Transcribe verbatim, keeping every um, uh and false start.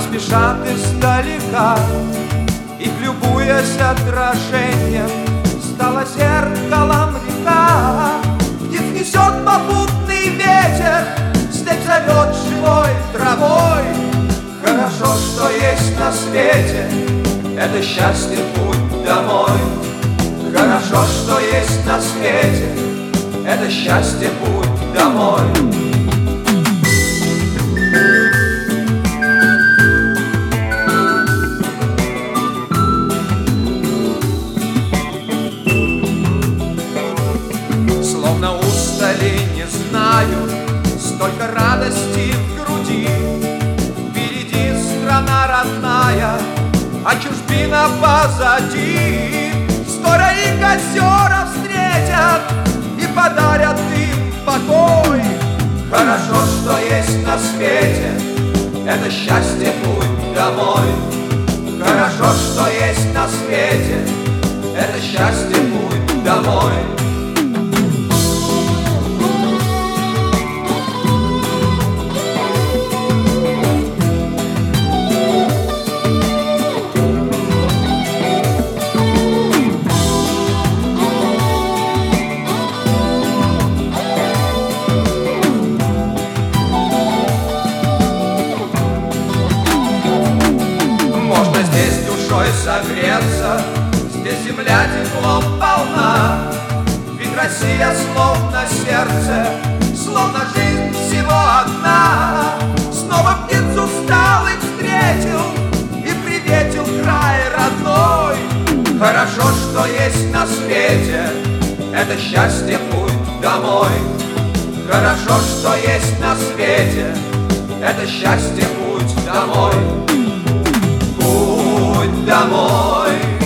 спешат издалека, их, любуясь отражением, стала зеркалом река. Их несет попутный ветер, степь зовет живой травой. Хорошо, что есть на свете, это счастье путь домой. Хорошо, что есть на свете, это счастье путь домой. Словно устали, не знаю, столько радости в груди. Впереди страна родная, а чужбина позади. Скоро их озера встретят и подарят им покой. Хорошо, что есть на свете, это счастье путь домой. Хорошо, что есть на свете, это счастье путь домой. Здесь душой согреться, здесь земля теплом полна. Ведь Россия словно сердце, словно жизнь всего одна. Снова птицу стал и встретил, и приветил край родной. Хорошо, что есть на свете, это счастье путь домой. Хорошо, что есть на свете, это счастье путь домой. Путь домой.